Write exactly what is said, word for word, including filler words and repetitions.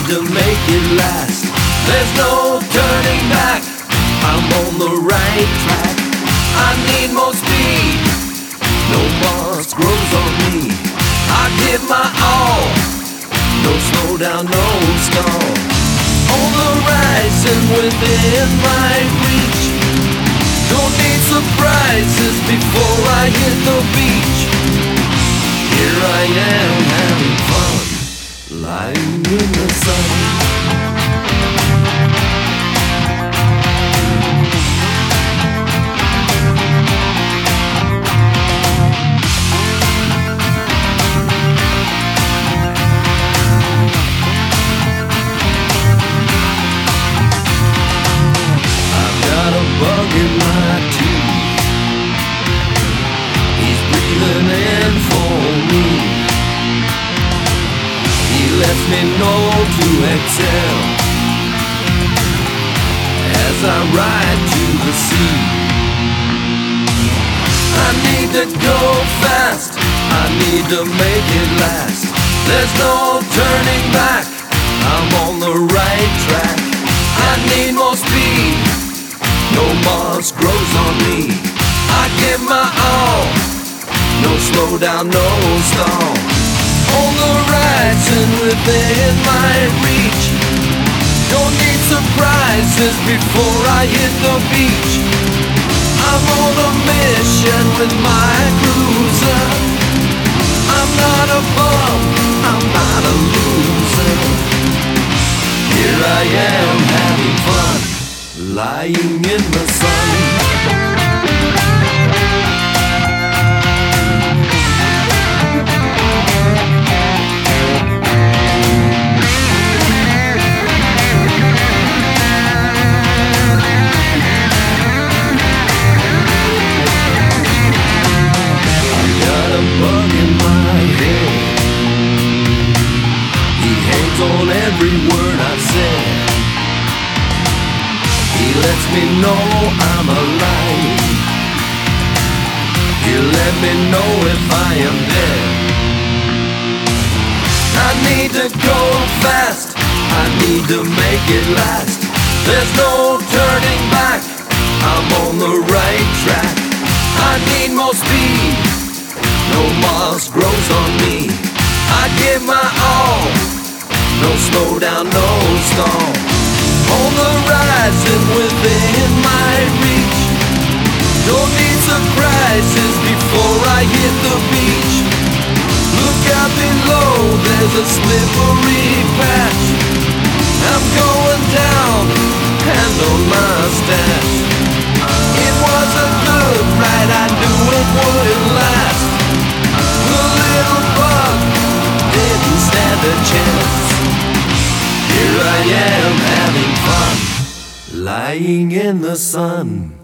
to make it last. There's no turning back, I'm on the right track. I need more speed, no moss grows on me. I give my all, no slow down, no stall. On the rise and within my reach. Don't need surprises before I hit the beach. Here I am having fun, lying in the sun. Bug in my teeth, he's breathing in for me. He lets me know to exhale as I ride to the sea. I need to go fast, I need to make it last. There's no turning back, I'm on the right track. I need more speed, no moss grows on me. I give my all, no slow down, no stall. On the rise and within my reach. Don't need surprises before I hit the beach. I'm on a mission with my cruiser. I'm not a bum, I'm not a loser. Here I am having fun, lying in the sun. I've got a bug in my head, he hangs on every word I've said. He lets me know I'm alive. He'll let me know if I am dead. I need to go fast, I need to make it last. There's no turning back, I'm on the right track. I need more speed, no moss grows on me. I give my all, no slow down, no stall. On the rise and within my reach. Don't need surprises before I hit the beach. Look out below, there's a slippery patch. I'm going down, hand on my stash. It was a good ride, I knew it wouldn't last. The little bug didn't stand a chance. Here I am having fun, lying in the sun.